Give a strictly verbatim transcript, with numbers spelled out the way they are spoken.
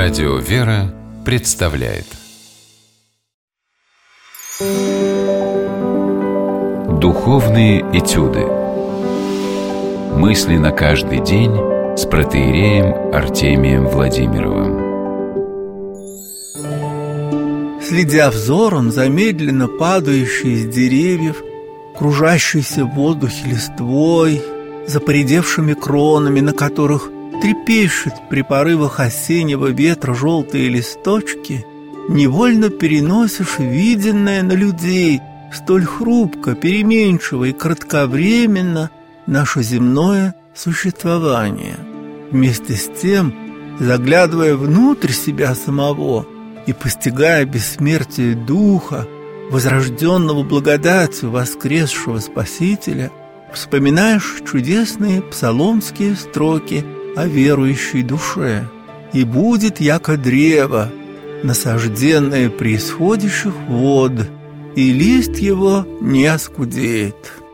Радио «Вера» представляет Духовные этюды. Мысли на каждый день с протоиереем Артемием Владимировым. Следя взором за медленно падающей из деревьев, кружащейся в воздухе листвой, за поредевшими кронами, на которых трепещут при порывах осеннего ветра желтые листочки, невольно переносишь виденное на людей, столь хрупко, переменчиво и кратковременно наше земное существование. Вместе с тем, заглядывая внутрь себя самого и постигая бессмертие духа, возрожденного благодатью воскресшего Спасителя, вспоминаешь чудесные псаломские строки о верующей душе. «И будет яко древо, насажденное при исходящих вод, и лист его не оскудеет».